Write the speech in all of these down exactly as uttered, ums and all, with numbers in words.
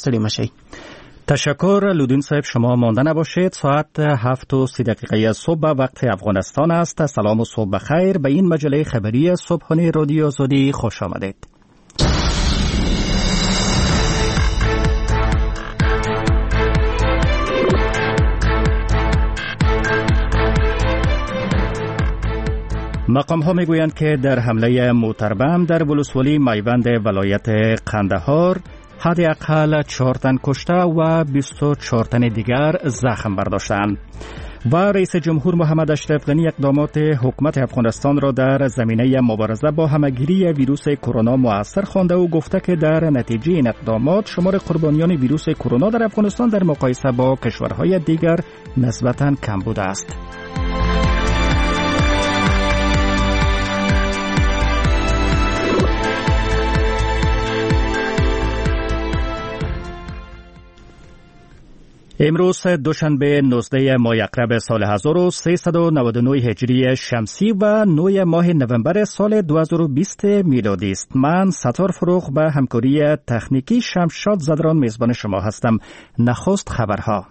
ستړي مشي. تشکر لودین صاحب، شما مانده نباشید. ساعت هفت و سی دقیقه صبح وقت افغانستان است. سلام و صبح بخیر. به این مجله خبری صبحانه رادیو آزادی خوش آمدید. مقام ها می گویند که در حمله موتربم در ولسوالی میوند ولایت قندهار حداقل چهار تن کشته و بیست و چهار تن دیگر زخم برداشتند. و رئیس جمهور محمد اشرف غنی اقدامات حکومت افغانستان را در زمینه مبارزه با همهگیری ویروس کرونا مؤثر خوانده و گفته که در نتیجه این اقدامات شمار قربانیان ویروس کرونا در افغانستان در مقایسه با کشورهای دیگر نسبتاً کم بوده است. امروز دوشنبه نوزده ماه اکتبر سال هزار و سیصد و نود و نه هجری شمسی و نه ماه نوامبر سال دو هزار و بیست میلادی است. من ستار فروغ به همکاری تکنیکی شمشاد زدران میزبان شما هستم. نخست خبرها.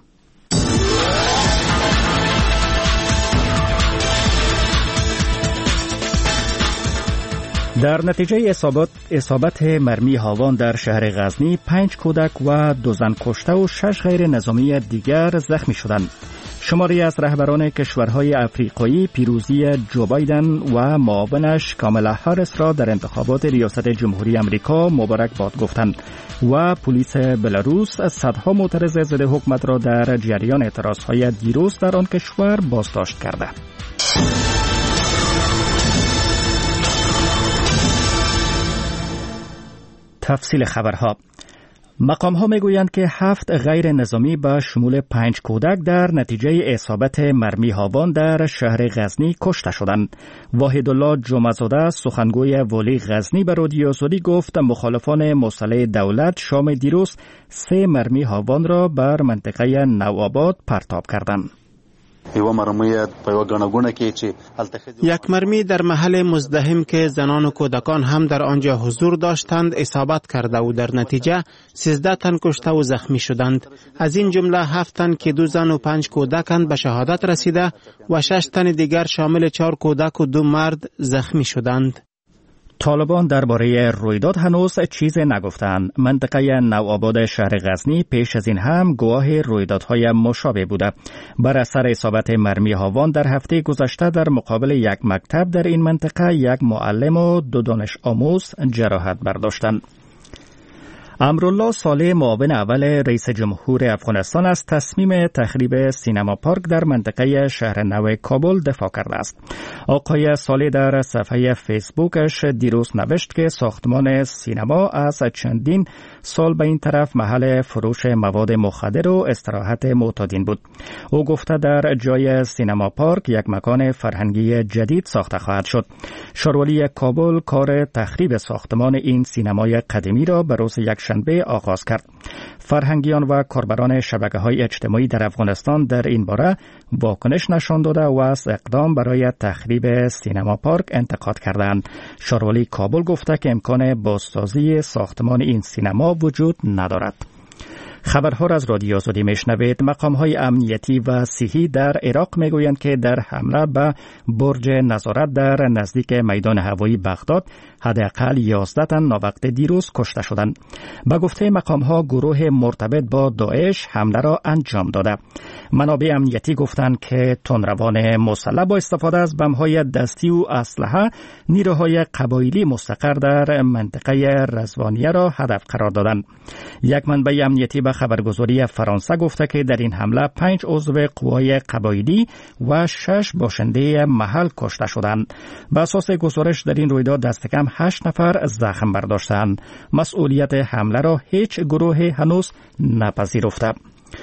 در نتیجه اصابت, اصابت مرمی هاوان در شهر غزنی پنج کودک و دو زن کشته و شش غیر نظامی دیگر زخمی شدند. شماری از رهبران کشورهای افریقایی پیروزی جو بایدن و معاونش کامالا هاریس را در انتخابات ریاست جمهوری آمریکا مبارک باد گفتند و پلیس بلاروس صدها معترض ضد حکومت را در جریان اعتراضهای دیروز در آن کشور بازداشت کرده. تفصیل خبرها. مقام ها می گویند که هفت غیر نظامی به شمول پنج کودک در نتیجه اصابت مرمی هاوان در شهر غزنی کشته شدند. واحدالله جمعه‌زاده سخنگوی والی غزنی به رادیو آزادی گفت مخالفان مسلح دولت شام دیروز سه مرمی هاوان را بر منطقه نوآباد پرتاب کردند. یک مرمی در محل مزدحم که زنان و کودکان هم در آنجا حضور داشتند اصابت کرده و در نتیجه سیزده تن کشته و زخمی شدند. از این جمله هفت تن که دو زن و پنج کودکند به شهادت رسیده و شش تن دیگر شامل چهار کودک و دو مرد زخمی شدند. طالبان درباره رویداد هنوز چیز نگفتند. منطقه نوآباد شهر غزنی پیش از این هم گواه رویدادهای مشابه بوده. بر اثر اصابت مرمی هاوان در هفته گذشته در مقابل یک مکتب در این منطقه یک معلم و دو دانش آموز جراحت برداشتند. امرالله صالح معاون اول رئیس جمهور افغانستان از تصمیم تخریب سینما پارک در منطقه شهر نو کابل دفاع کرده است. آقای صالح در صفحه فیسبوکش دیروز نوشت که ساختمان سینما از چندین سال به این طرف محل فروش مواد مخدر و استراحت معتادین بود. او گفته در جای سینما پارک یک مکان فرهنگی جدید ساخته خواهد شد. شاروالی کابل کار تخریب ساختمان این سینمای قدیمی را به روز یک شنبه آغاز کرد. فرهنگیان و کاربران شبکه‌های اجتماعی در افغانستان در این باره واکنش نشان داده و از اقدام برای تخریب سینما پارک انتقاد کردند. شاروالی کابل گفته که امکان بازسازی ساختمان این سینما وجود ندارد. خبرها را از رادیو آزادی میشنوید. مقام‌های امنیتی و صحی در عراق میگویند که در حمله به برج نظارت در نزدیک میدان هوایی بغداد حداقل یازده تن ناوقت دیروز کشته شدند. به گفته مقام‌ها گروه مرتبط با داعش حمله را انجام داده. منابع امنیتی گفتند که تندروان مسلح با استفاده از بم‌های دستی و اسلحه نیروهای قبایلی مستقر در منطقه رضوانیه را هدف قرار دادند. یک منبع امنیتی به خبرگزاری فرانسه گفته که در این حمله پنج عضو قوای قبایلی و شش باشنده محل کشته شدند. به اساس گزارش در این رویداد دست کم هشت نفر زخم برداشتند. مسئولیت حمله را هیچ گروه هنوز نپذیرفته.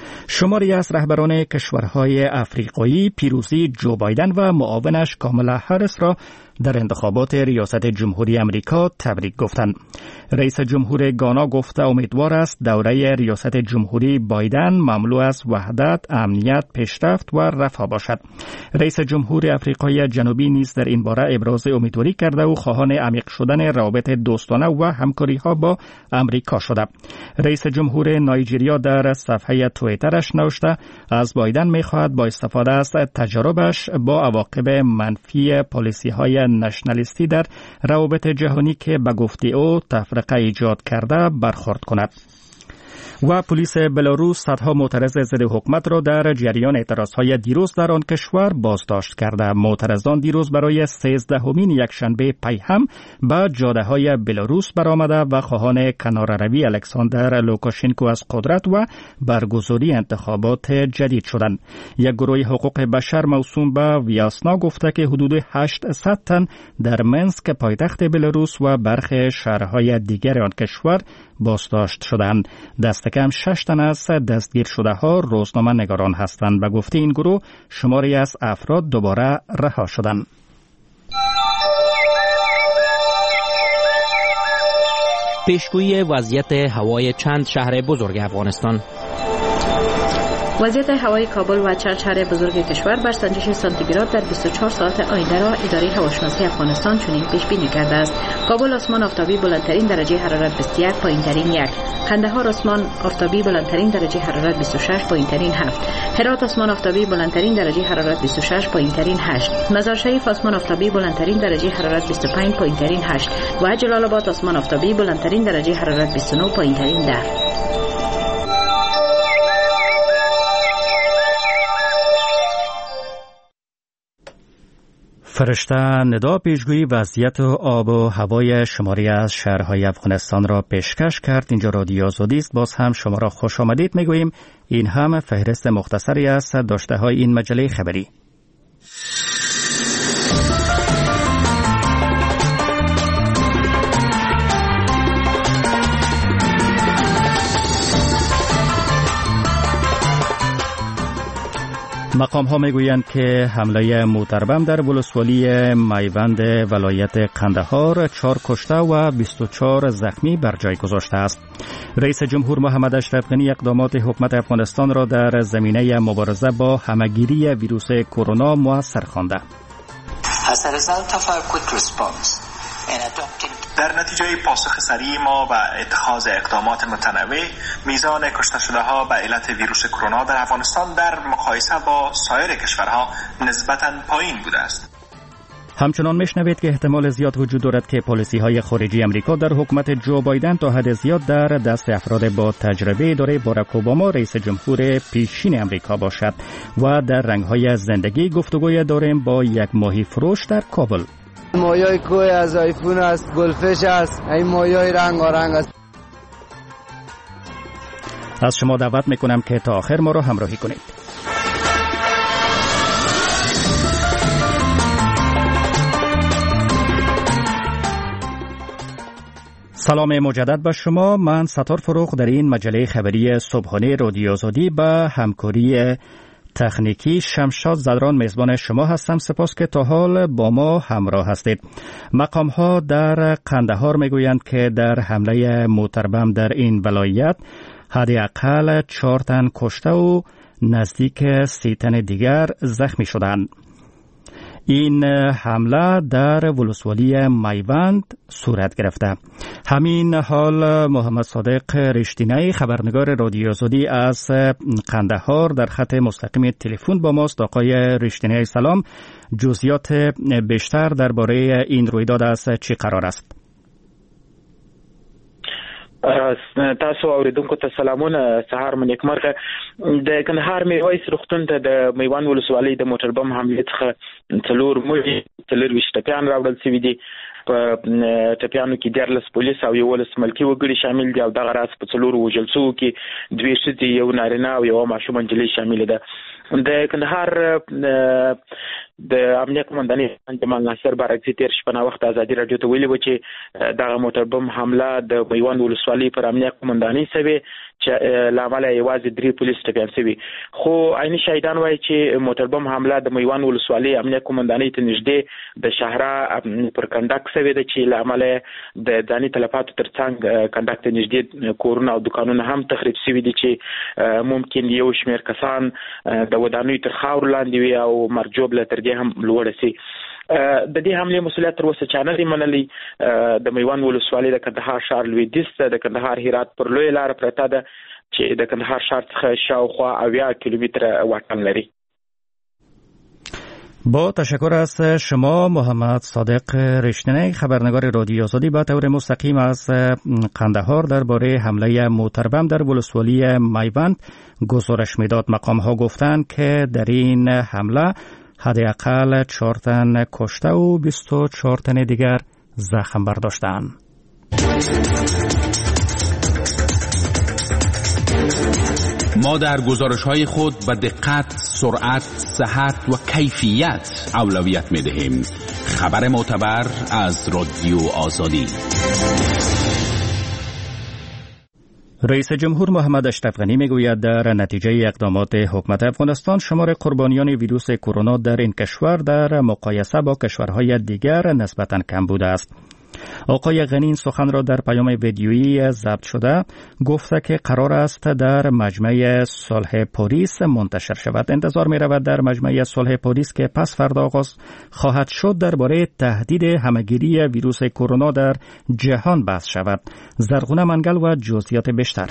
شماری از رهبران کشورهای افریقایی پیروزی جو بایدن و معاونش کامالا هریس را در انتخابات ریاست جمهوری امریکا تبریک گفتند. رئیس جمهور گانا گفته امیدوار است دوره ریاست جمهوری بایدن مملو از وحدت، امنیت، پیشرفت و رفاه باشد. رئیس جمهور آفریقای جنوبی نیز در این باره ابراز امیدواری کرده و خواهان عمیق شدن روابط دوستانه و همکاری‌ها با امریکا شده. رئیس جمهور نایجریا در صفحه توییترش نوشته از بایدن می‌خواهد با استفاده از تجربه‌اش با عواقب منفی پالیسی‌های نشنالیستی در روابط جهانی که به گفته او تفرقه ایجاد کرده برخورد کند. و پلیس بلاروس صدها معترض ضد حکومت را در جریان اعتراضهای دیروز در آن کشور بازداشت کرده. معترضان دیروز برای سیزدهمین یکشنبه پی هم به جاده‌های بلاروس برآمده و خواهان کناره‌روی الکساندر لوکاشنکو از قدرت و برگزاری انتخابات جدید شدند. یک گروه حقوق بشر موسوم به ویاسنا گفته که حدود هشتصد تن در منسک پایتخت بلاروس و برخی شهرهای دیگر آن کشور بازداشت شدند. دست کم شش تن از دستگیر شده ها روزنامه نگاران هستند. به گفته این گروه شماری از افراد دوباره رها شدند. پیشگویی وضعیت هوای چند شهر بزرگ افغانستان. وضعیت هوای کابل و چند شهر بزرگ کشور بر سنجش سانتیگراد در بیست و چهار ساعت آینده را اداره هواشناسی افغانستان چنین پیش بینی کرده است. کابل آسمان آفتابی بلندترین درجه حرارت بیست و یک، پایینترین یک. قندهار آسمان آفتابی بلندترین درجه حرارت بیست و شش، پایینترین هفت. هرات آسمان آفتابی بلندترین درجه حرارت بیست و شش، پایینترین هشت. مزار شریف آسمان آفتابی بلندترین درجه حرارت بیست و پنج، پایینترین هشت و جلال آباد آسمان آفتابی بلندترین درجه حرارت بیست و نه، پایینترین ده. فرشته ندا پیشگویی وضعیت آب و هوای شماری از شهرهای افغانستان را پیشکش کرد. اینجا رادیو آزادی است. باز هم شما را خوش آمدید میگوییم. این هم فهرست مختصری است داشته های این مجله خبری. مقام ها میگویند که حمله موتربم در ولسوالی میوند ولایت قندهار چهار کشته و بیست و چهار زخمی بر جای گذاشته است. رئیس جمهور محمد اشرف غنی اقدامات حکومت افغانستان را در زمینه مبارزه با همهگیری ویروس کرونا موثر خوانده. در نتیجه پاسخ سریع ما و اتخاذ اقدامات متنوع، میزان کشته شده ها به علت ویروس کرونا در افغانستان در مقایسه با سایر کشورها نسبتاً پایین بوده است. همچنان میشنوید که احتمال زیاد وجود دارد که پالیسی های خارجی امریکا در حکومت جو بایدن تا حد زیاد در دست افراد با تجربه اداره باراک اوباما رئیس جمهور پیشین امریکا باشد. و در رنگ های زندگی گفتگوی داریم با یک ماهی فروش در کابل. مایای کوه از آیفون است، گلفش است، این مایای رنگارنگ است. از شما دعوت میکنم که تا آخر ما را همراهی کنید. سلام مجدد به شما. من ستار فروغ در این مجله خبری صبحانه رادیو آزادی به همکاری تکنیکی شمشاد زدران میزبان شما هستم. سپاس که تا حال با ما همراه هستید. مقام ها در قندهار میگویند که در حمله موتربم در این ولایت حداقل چهار تن کشته و نزدیک سی تن دیگر زخمی شدند. این حمله در ولسوالی میوند صورت گرفته. همین حال محمد صادق رشتینی خبرنگار رادیو آزادی از قندهار در خط مستقیم تلفن با ماست. آقای رشتینی سلام، جزئیات بیشتر درباره این رویداد از چی قرار است؟ تاسو اوریدونکو ته سلامونه. سهار مو نیکمرغه. د کندهار میرویس روغتون ته د میوان ولسوالۍ د موټر بم حملې څخه څلور مړي څلور ویشت ټپیان راوړل شوي دي. په ټپیانو کې دیارلس پولیس او یولس ملکي وګړي شامل دي او دغه راز په څلورو وژل شوو کې دوې ښځې، یو نارینه او یوه ماشومه نجلۍ شامله ده. د کندهار د امنیه قومندانۍ جمال ناصر بارکزي تیر شپه نا وخت ازادي رادیو ته ویلي و چې دغه موټر بم حمله د میوند ولسوالۍ پر امنیه قومندانۍ سوي چې لامل یوازې درې پولیس ټپیان شوي خو عیني شهیدان وایي چې موټر بم حمله د میوند ولسوالۍ امنیه قومندانۍ ته نږدې د شهرا پر کندک شوي د چې لامل د ځاني تلفاتو ترڅنګ کندک ته نږدې کورونه او دکانونه هم تخریب شوي دي چې ممکن یو شمېر کسان د ودانیو تر خاورو لاندې وي او مرجوب له تر دې هم لوړ شي. د دې حمله مسؤلیت تر اوسه چا نه دی منلی. د میوند ولسوالۍ د کندهار ښار لویدیځ ته د کندهار هرات پر لوی لار پرته ده چې د کندهار ښار څخه شاوخوا اویا کیلومتر واټن لري. با تشکر از شما محمد صادق رشتنی، خبرنگار رادیو آزادی، به طور مستقیم از قندهار درباره حمله موتربم در ولسوالی میوند گزارش میداد. مقام ها گفتند که در این حمله حداقل چهار تن کشته و بیست و چهار تن دیگر زخم برداشتند. ما در گزارش‌های خود به دقت، سرعت، صحت و کیفیت اولویت می‌دهیم. خبر معتبر از رادیو آزادی. رئیس جمهور محمد اشرف غنی میگوید در نتیجه اقدامات حکومت افغانستان شمار قربانیان ویروس کرونا در این کشور در مقایسه با کشورهای دیگر نسبتاً کم بوده است. آقای غنی این سخن را در پیام ویدیویی ضبط شده گفته که قرار است در مجمع صلح پاریس منتشر شود. انتظار می رود در مجمع صلح پاریس که پس فردا آغاز خواهد شد درباره تهدید همهگیری ویروس کرونا در جهان بحث شود. زرغونه منگل و جزئیات بیشتر.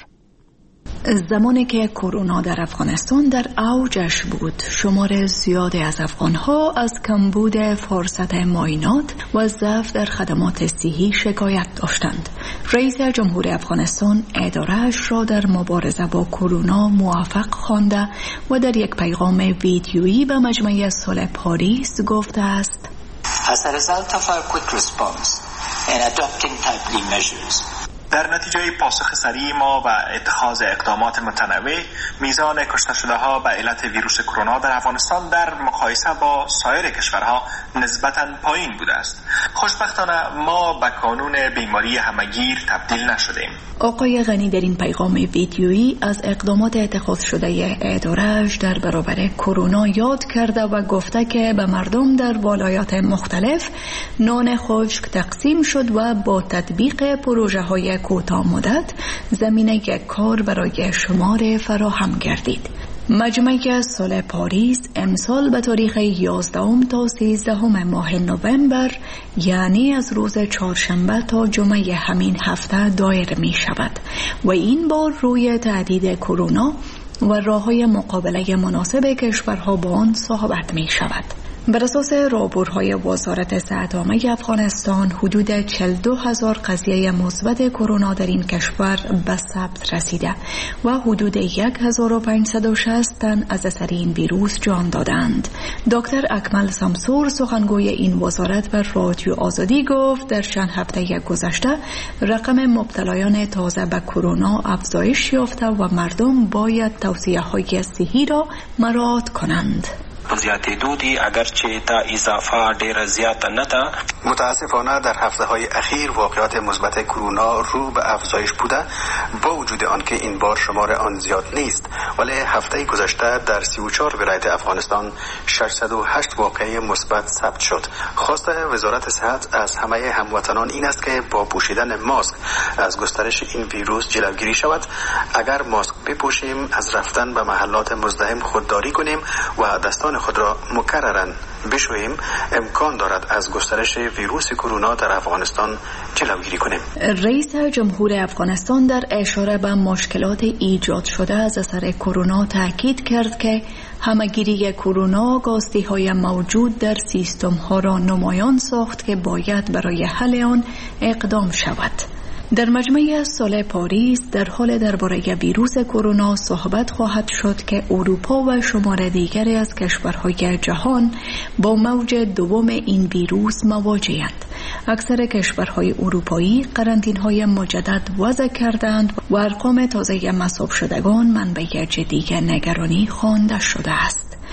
زمانی که کرونا در افغانستان در اوجش بود، شمار زیادی از افغانها از کمبود فرصت معاینات و ضعف در خدمات صحی شکایت داشتند. رئیس جمهور افغانستان اداره‌اش را در مبارزه با کرونا موفق خوانده و در یک پیغام ویدیویی به مجمع صلح پاریس گفته است: As a result of our quick response and adopting timely measures, در نتیجه پاسخ سریع ما و اتخاذ اقدامات متنوع، میزان کشته شده ها به علت ویروس کرونا در افغانستان در مقایسه با سایر کشورها نسبتاً پایین بوده است. خوشبختانه ما به کانون بیماری همگیر تبدیل نشدیم. آقای غنی در این پیغام ویدیویی از اقدامات اتخاذ شده اداره‌اش در برابر کرونا یاد کرده و گفته که به مردم در ولایات مختلف نان خشک تقسیم شد و با تطبیق پروژه‌های کوتاه مدت زمینه کار برای شمار فراهم گردید. مجمع صلح پاریس امسال به تاریخ یازدهم تا سیزدهم ماه نوامبر، یعنی از روز چهارشنبه تا جمعه همین هفته دایر می شود و این بار روی تهدید کرونا و راه‌های مقابله مناسب کشورها با آن صحبت می شود. بر اساس راهبردهای وزارت صحت عامه افغانستان، حدود چهل و دو هزار قضیه مثبت کرونا در این کشور به ثبت رسیده و حدود هزار و پانصد و شصت تن از اثر این ویروس جان دادند. دکتر اکمل سمسور، سخنگوی این وزارت، بر رادیو آزادی گفت در چند هفته گذشته رقم مبتلایان تازه به کرونا افزایش یافته و مردم باید توصیه‌های صحی را مراعات کنند. زیاتېدو دي اگرچه دا اضافه ډیره زیاته نه ده. متاسفانه در هفته های اخیر واقعات مثبت کرونا رو به افزایش بوده، با وجود آنکه این بار شمار آن زیاد نیست، ولی هفته گذشته در سی و چهار ولایت افغانستان ششصد و هشت واقعه مثبت ثبت شد. خواست وزارت صحت از همه هموطنان این است که با پوشیدن ماسک از گسترش این ویروس جلوگیری شود. اگر ماسک بپوشیم، از رفتن به محلات مزدحم خودداری کنیم و دستان خود را مکرراً بشوییم، امکان دارد از گسترش ویروس کرونا در افغانستان جلوگیری کنیم. رئیس جمهور افغانستان در اشاره به مشکلات ایجاد شده از اثر کرونا تاکید کرد که همهگیری کرونا کاستی‌های موجود در سیستم‌ها را نمایان ساخت که باید برای حل آن اقدام شود. در مجمع صلح پاریس در حال درباره ویروس کرونا صحبت خواهد شد که اروپا و شمار دیگری از کشورهای جهان با موج دوم این ویروس مواجه‌اند. اکثر کشورهای اروپایی قرنطینه‌های مجدد وضع کردند و ارقام تازه مصاب شدگان منبع جدی نگرانی خوانده شده است.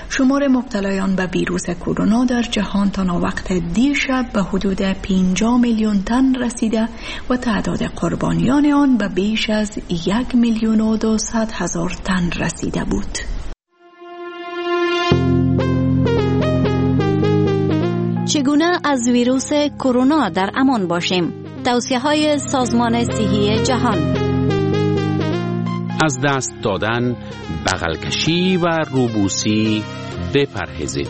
شمار مبتلایان به ویروس کرونا در جهان تا وقت دیشب به حدود پنجاه میلیون تن رسیده و تعداد قربانیان آن به بیش از یک میلیون و دویست هزار تن رسیده بود. چگونه از ویروس کرونا در امان باشیم؟ توصیه‌های سازمان صحی جهان. از دست دادن، بغل کشی و روبوسی بپرهیزید.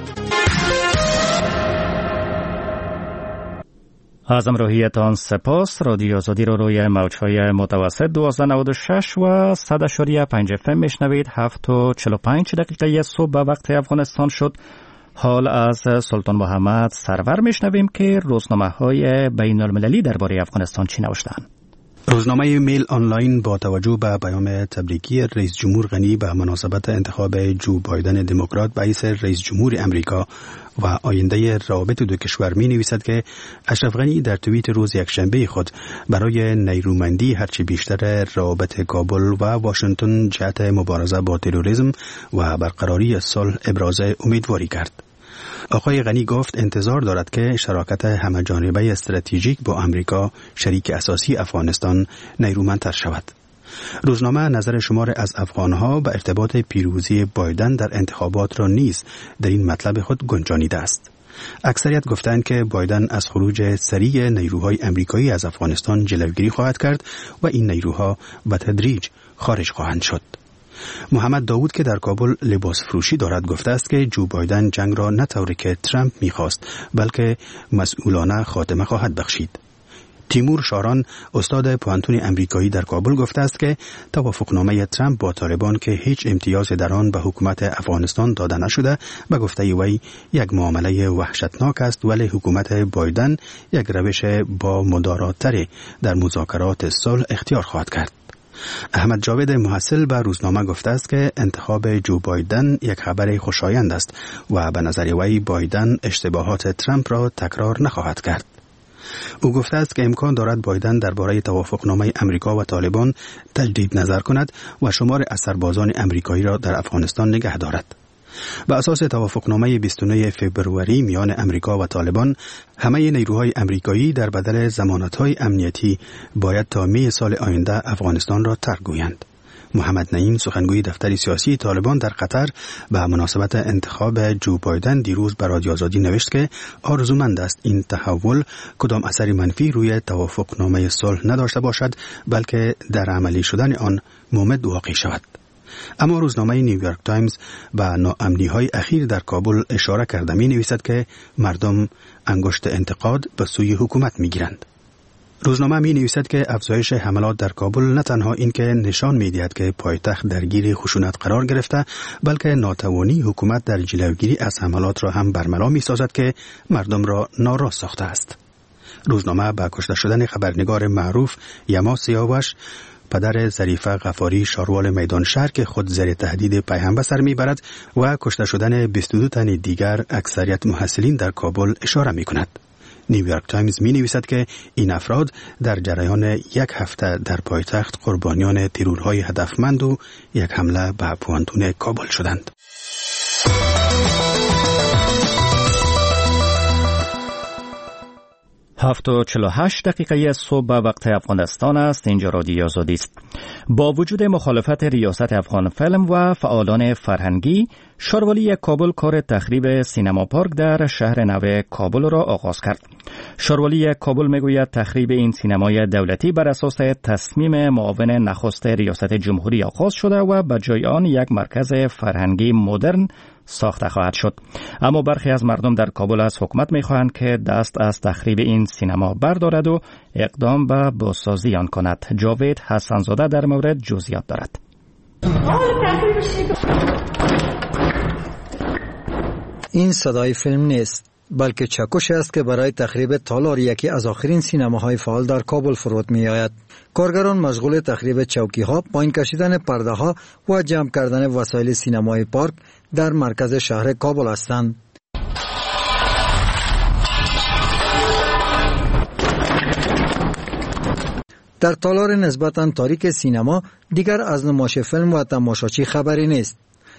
از همراهیتان سپاس. رادیو آزادی رو روی موج‌های متوسط دوازده نود و شش و صد اشاری پنج اف ام میشنوید. هفت و چهل و پنج دقیقه صبح به وقت افغانستان شد. حال از سلطان محمد سرور میشنویم که روزنامه‌های بین المللی درباره افغانستان چی نوشتند. روزنامه میل آنلاین با توجه به پیام تبریکی رئیس جمهور غنی به مناسبت انتخاب جو بایدن دموکرات به حیث رئیس جمهور امریکا و آینده روابط دو کشور می نویسد که اشرف غنی در توییت روز یکشنبه خود برای نیرومندی هرچی بیشتر روابط کابل و واشنگتن جهت مبارزه با تروریسم و برقراری صلح ابراز امیدواری کرد. آقای غنی گفت انتظار دارد که شراکت همه‌جانبه استراتژیک با امریکا شریک اساسی افغانستان نیرومندتر شود. روزنامه نظر شمار از افغانها به ارتباط پیروزی بایدن در انتخابات را نیز در این مطلب خود گنجانیده است. اکثریت گفتند که بایدن از خروج سریع نیروهای امریکایی از افغانستان جلوگیری خواهد کرد و این نیروها به تدریج خارج خواهند شد. محمد داوود که در کابل لباس فروشی دارد گفته است که جو بایدن جنگ را نه طوری که ترامپ می‌خواست بلکه مسئولانه خاتمه خواهد بخشید. تیمور شاران استاد پوهنتون امریکایی در کابل گفته است که توافقنامه ترامپ با طالبان که هیچ امتیاز در آن به حکومت افغانستان داده نشده به گفته وی یک معامله وحشتناک است، ولی حکومت بایدن یک روش با مدارات‌تر در مذاکرات صلح اختیار خواهد کرد. احمد جاوید محصل به روزنامه گفته است که انتخاب جو بایدن یک خبر خوشایند است و به نظر وی بایدن اشتباهات ترامپ را تکرار نخواهد کرد. او گفته است که امکان دارد بایدن درباره توافقنامه امریکا و طالبان تجدید نظر کند و شمار از سربازان امریکایی را در افغانستان نگه دارد. به اساس توافقنامه بیست و نه فوریه میان امریکا و طالبان، همه نیروهای امریکایی در بدل ضمانت‌های امنیتی باید تا می سال آینده افغانستان را ترک گویند. محمد نعیم سخنگوی دفتر سیاسی طالبان در قطر به مناسبت انتخاب جو بایدن دیروز به رادیو آزادی نوشت که آرزومند است این تحول کدام اثر منفی روی توافقنامه صلح نداشته باشد بلکه در عملی شدن آن مومد واقع شود. اما روزنامه نیویورک تایمز به ناامنی‌های اخیر در کابل اشاره کرده می نویسد که مردم انگشت انتقاد به سوی حکومت می گیرند. روزنامه می نویسد که افزایش حملات در کابل نه تنها این که نشان می دهد که پایتخت درگیر خشونت قرار گرفته، بلکه ناتوانی حکومت در جلوگیری از حملات را هم برملا می سازد که مردم را ناراض ساخته است. روزنامه با کشته شدن خبرنگار معروف یما سیاوش، پدر ظریفه غفاری شاروال میدان شهر که خود زیر تهدید پیهم به سر میبرد و کشته شدن بیست و دو تن دیگر اکثریت محصلین در کابل اشاره می کند. نیویورک تایمز می نویسد که این افراد در جریان یک هفته در پایتخت قربانیان ترورهای هدفمند و یک حمله به پوهنتون کابل شدند. هفت و چهل و هشت دقیقه صبح وقت افغانستان است. اینجا رادیو آزادی است. با وجود مخالفت ریاست افغان فیلم و فعالان فرهنگی، شاروالی کابل کار تخریب سینما پارک در شهر نو کابل را آغاز کرد. شاروالی کابل میگوید تخریب این سینمای دولتی بر اساس تصمیم معاون نخست ریاست جمهوری آغاز شده و به جای آن یک مرکز فرهنگی مدرن ساخته خواهد شد. اما برخی از مردم در کابل از حکومت می‌خواهند که دست از تخریب این سینما بردارد و اقدام به بازسازی آن کند. جاوید حسنزاده در مورد جزئیات دارد. این صدای فیلم نیست، بلکه چکش است که برای تخریب تالار یکی از آخرین سینماهای فعال در کابل فرود می آید. کارگران مشغول تخریب چوکی ها، پایین کشیدن پرده ها و جمع کردن وسایل سینمای پارک در مرکز شهر کابل هستند. در تالار نسبتاً تاریک سینما دیگر از نمایش فیلم و تماشاچی خبری نیست.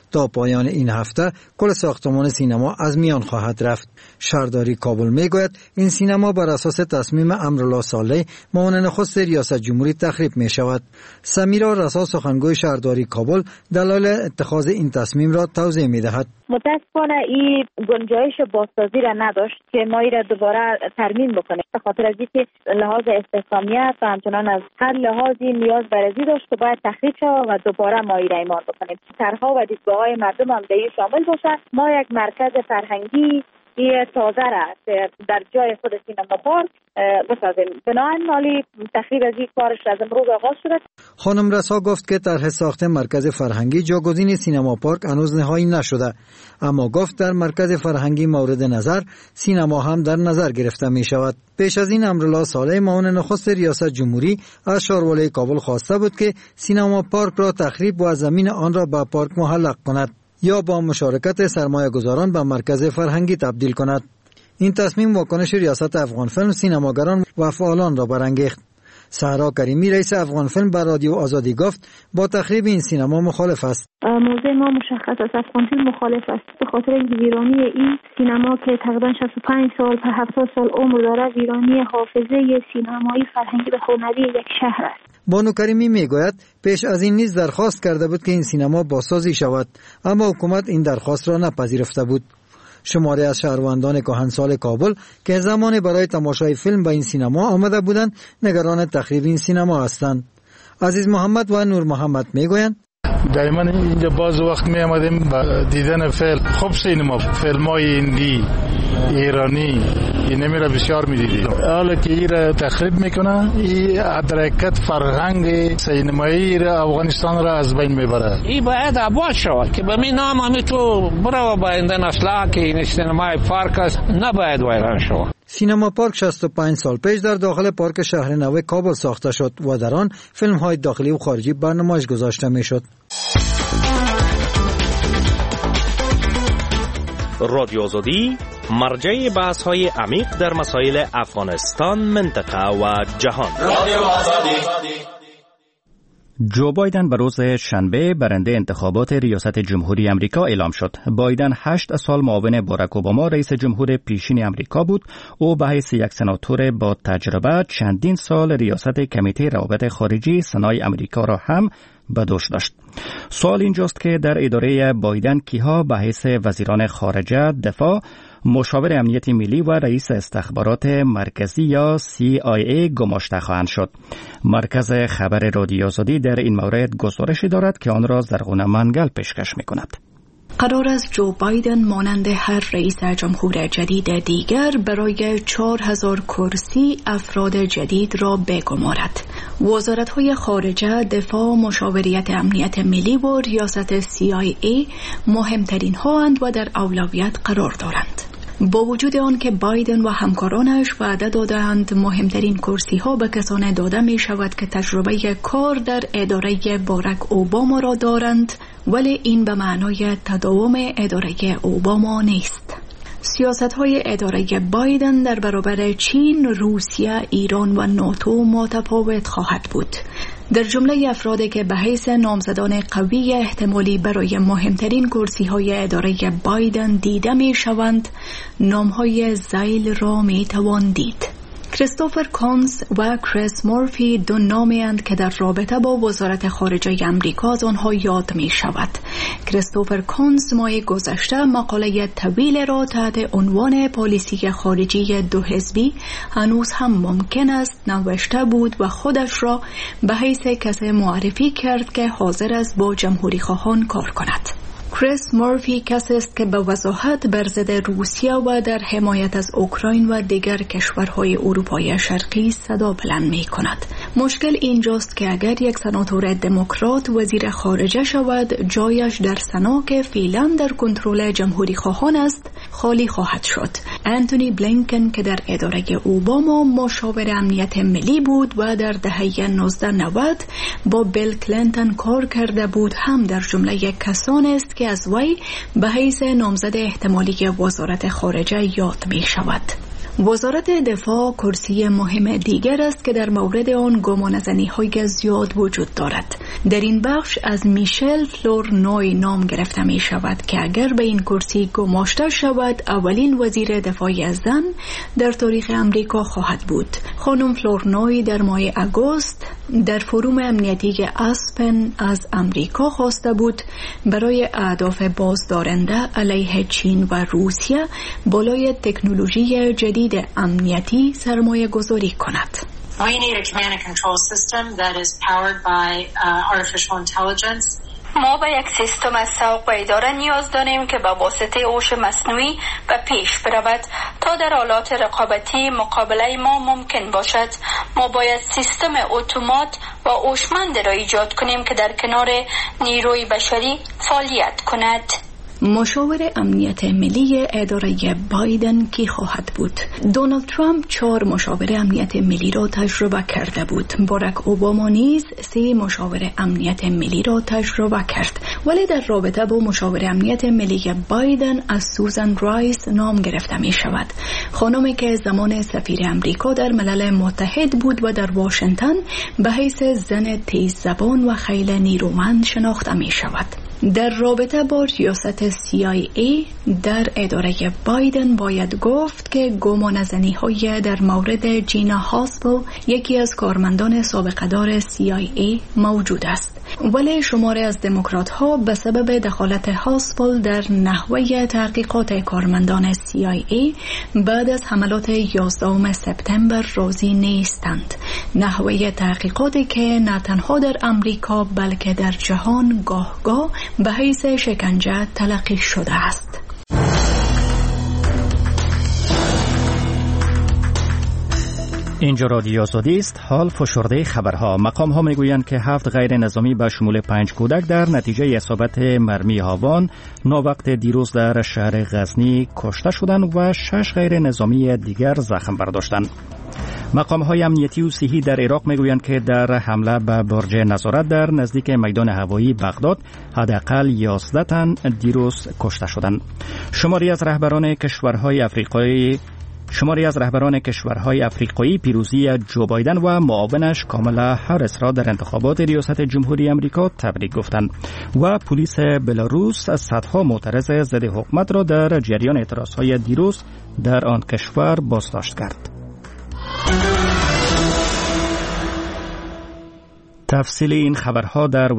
تا پایان این هفته کل ساختمان سینما از میان خواهد رفت. شهرداری کابل میگوید این سینما بر اساس تصمیم امرالله صالح معاون نخست ریاست جمهوری تخریب می شود. سمیرا رسا سخنگوی شهرداری کابل دلایل اتخاذ این تصمیم را توضیح می دهد. متاسفانه این گنجایش بازسازی را نداشت که ما این را دوباره ترمیم بکنیم، به خاطر از اینکه لحاظ استحکامیت و همچنان از هر لحاظی نیاز بررسی داشت که باید تخریب شود و دوباره ما این را اعمار بکنیم. طرح‌ها و دیدگاه‌های مردم هم در شامل باشد. ما یک مرکز فرهنگی یه تازه را در جای خود سینما پارک بسازیم. بنابراین مالی تخریب از این کارش از امروز آغاز شده. خانم رسا گفت که طرح ساخت مرکز فرهنگی جاگزین سینما پارک هنوز نهایی نشده، اما گفت در مرکز فرهنگی مورد نظر سینما هم در نظر گرفته می شود. پیش از این امرالله صالح معاون نخست ریاست جمهوری از شارولای کابل خواسته بود که سینما پارک را تخریب و زمین آن را به پارک معلق کند یا با مشارکت سرمایه گذاران به مرکز فرهنگی تبدیل کند. این تصمیم واکنش ریاست افغان فیلم، سینماگران و فعالان را برانگیخت. سهرا کریمی رئیس افغان فیلم به رادیو آزادی گفت با تخریب این سینما مخالف است. موضع ما مشخص است، افغان فیلم مخالف است، به خاطر اینکه ویرانی این سینما که تقریبا شصت و پنج سال تا هفتاد سال عمر دارد، ویرانی حافظه سینمایی فرهنگی و هنری یک شهر است. بانو کریمی میگوید پیش از این نیز درخواست کرده بود که این سینما بازسازی شود، اما حکومت این درخواست را نپذیرفته بود. شماری از شهروندان کهنسال کابل که زمان برای تماشای فیلم به این سینما آمده بودند نگران تخریب این سینما هستند. عزیز محمد و نور محمد میگویند دائما اینجا باز وقت می آمدیم با دیدن فیلم، خوب سینما، فیلمای هندی، ایرانی، این نمیره بسیار می دیدیم. حالا که این را تخریب میکنه، این حرکت فرهنگ سینمایی را افغانستان را از بین میبره. این باید عباد شود که به می نام همی تو برو با این نسلا که این سینمای پارک است نباید ویران شود. سینما پارک شصت و پنج سال پیش در داخل پارک شهر نو کابل ساخته شد و در آن فیلم های داخلی و خارجی برنامه‌اش گذاشته میشد. رادیو آزادی مرجع بحث های عمیق در مسائل افغانستان، منطقه و جهان. رادیو آزادی. جو بایدن به روز شنبه برنده انتخابات ریاست جمهوری امریکا اعلام شد. بایدن هشت سال معاون باراک اوباما رئیس جمهور پیشین امریکا بود. او به حیث یک سناتور با تجربه چندین سال ریاست کمیته روابط خارجی سنای امریکا را هم به دوش داشت. سوال اینجاست که در اداره بایدن کیها به حیث وزیران خارجه، دفاع، مشاور امنیت ملی و رئیس استخبارات مرکزی یا سی آی ای گماشته خواهند شد. مرکز خبر رادیو آزادی در این مورد گزارشی دارد که آن را زرغونه منگل پیشکش می‌کند. قرار است جو بایدن مانند هر رئیس جمهور جدید دیگر برای چهار هزار کرسی افراد جدید را بگمارد. وزارت‌های خارجه، دفاع، مشاوریت امنیت ملی و ریاست سی آی ای مهمترین ها اند و در اولویت قرار دارند. با وجود آن که بایدن و همکارانش وعده دادند مهمترین کرسی ها به کسان داده می شود که تجربه کار در اداره باراک اوباما را دارند، ولی این به معنای تداوم اداره اوباما نیست. سیاست های اداره بایدن در برابر چین، روسیه، ایران و ناتو متفاوت خواهد بود. در جمله افرادی که به حیث نامزدان قوی احتمالی برای مهمترین کرسی های اداره بایدن دیده می شوند، نام های زیل را می توان دید. کریستوفر کونز و کریس مورفی دو نامی اند که در رابطه با وزارت خارجه امریکا از آنها یاد می شود. کریستوفر کونز ماه گذشته مقاله طویل را تحت عنوان پالیسی خارجی دو حزبی هنوز هم ممکن است نوشته بود و خودش را به حیث کسی معرفی کرد که حاضر است با جمهوری خواهان کار کند. کریس مورفی کسی است که به وضاحت بر ضد روسیه و در حمایت از اوکراین و دیگر کشورهای اروپای شرقی صدا بلند می کند. مشکل اینجاست که اگر یک سناتور دموکرات وزیر خارجه شود، جایش در سنا که فعلا در کنترل جمهوری خواهان است خالی خواهد شد. انتونی بلینکن که در اداره اوباما مشاور امنیت ملی بود و در دهه نوزده نود با بیل کلینتون کار کرده بود، هم در جمله کسانی است که از وی به حیث نامزد احتمالی وزارت خارجه یاد می شود. وزارت دفاع کرسی مهم دیگر است که در مورد آن گمانه‌زنی‌های زیاد وجود دارد. در این بخش از میشل فلورنوی نام گرفته می شود که اگر به این کرسی گماشته شود اولین وزیر دفاع زن در تاریخ امریکا خواهد بود. خانم فلورنوی در ماه اگوست در فروم امنیتی اسپن از امریکا خواسته بود برای اهداف بازدارنده علیه چین و روسیه بالای تکنولوژی جدید امنیتی سرمایه گذاری کند. We need a command and control system that is powered by uh, artificial intelligence. ما به یک سیستم از سوق و اداره نیاز داریم که با واسطه هوش مصنوعی به پیش برود تا در حالات رقابتی مقابله ما ممکن باشد. ما باید سیستم اتومات و هوشمند را ایجاد کنیم که در کنار نیروی بشری فعالیت کند. مشاور امنیت ملی اداره بایدن کی خواهد بود؟ دونالد ترامپ چهار مشاور امنیت ملی را تجربه کرده بود. باراک اوباما نیز سه مشاور امنیت ملی را تجربه کرد. ولی در رابطه با مشاور امنیت ملی بایدن از سوزان رایس نام گرفته می شود. خانمی که زمان سفیر امریکا در ملل متحد بود و در واشنگتن به حیث زن تیز زبان و خیلی نیرومند شناخته می شود. در رابطه با ریاست سی آی ای در اداره بایدن باید گفت که گمانه‌زنی‌های در مورد جینا هاسپل یکی از کارمندان سابقه‌دار سی آی ای موجود است. ولی شماری از دموکرات‌ها به سبب دخالت هاسپل در نحوه تحقیقات کارمندان سی آی ای بعد از حملات یازدهم سپتامبر راضی نیستند. نحوه تحقیقاتی که نه تنها در امریکا بلکه در جهان گاه گاه به حیث شکنجه تلقی شده است. اینجا رادیو آزادی است. حال فشرده خبرها. مقام ها میگویند که هفت غیر نظامی به شمول پنج کودک در نتیجه اصابت مرمی هاوان ناوقت دیروز در شهر غزنی کشته شدند و شش غیر نظامی دیگر زخم برداشتند. مقام های امنیتی و صحی در عراق میگویند که در حمله به برج نظارت در نزدیک میدان هوایی بغداد حداقل یازده تن دیروز کشته شدند. شماری از رهبران کشورهای افریقایی شماری از رهبران کشورهای افریقایی پیروزی جو بایدن و معاونش کامالا هاریس را در انتخابات ریاست جمهوری امریکا تبریک گفتند و پلیس بلاروس صدها معترض ضد حکومت را در جریان اعتراضهای دیروز در آن کشور بازداشت کرد. تفصیل این خبرها در